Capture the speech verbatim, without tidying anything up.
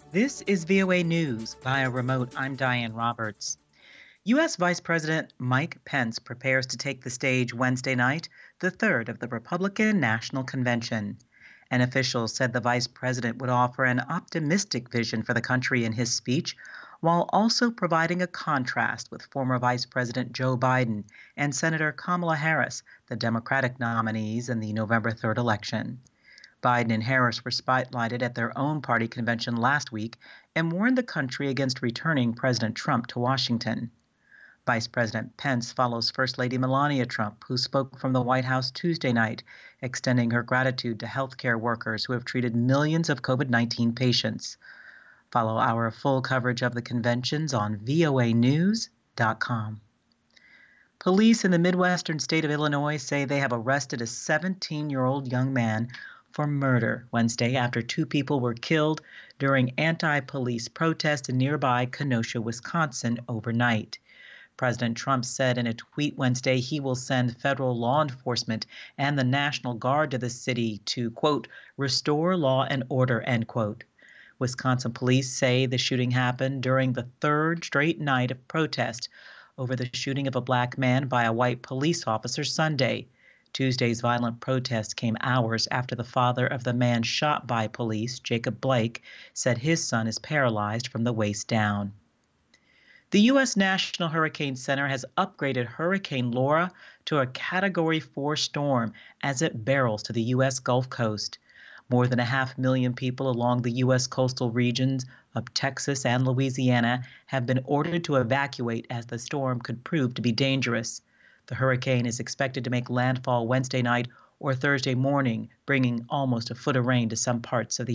This is V O A News via remote. I'm Diane Roberts. U S. Vice President Mike Pence prepares to take the stage Wednesday night, the third of the Republican National Convention. An official said the vice president would offer an optimistic vision for the country in his speech, while also providing a contrast with former Vice President Joe Biden and Senator Kamala Harris, the Democratic nominees in the November third election. Biden and Harris were spotlighted at their own party convention last week and warned the country against returning President Trump to Washington. Vice President Pence follows First Lady Melania Trump, who spoke from the White House Tuesday night, extending her gratitude to healthcare workers who have treated millions of COVID nineteen patients. Follow our full coverage of the conventions on V O A news dot com. Police in the Midwestern state of Illinois say they have arrested a seventeen-year-old young man for murder Wednesday after two people were killed during anti-police protests in nearby Kenosha, Wisconsin overnight. President Trump said in a tweet Wednesday he will send federal law enforcement and the National Guard to the city to, quote, restore law and order, end quote. Wisconsin police say the shooting happened during the third straight night of protest over the shooting of a black man by a white police officer Sunday. Tuesday's violent protest came hours after the father of the man shot by police, Jacob Blake, said his son is paralyzed from the waist down. The U S. National Hurricane Center has upgraded Hurricane Laura to a Category four storm as it barrels to the U S. Gulf Coast. More than a half million people along the U S coastal regions of Texas and Louisiana have been ordered to evacuate as the storm could prove to be dangerous. The hurricane is expected to make landfall Wednesday night or Thursday morning, bringing almost a foot of rain to some parts of the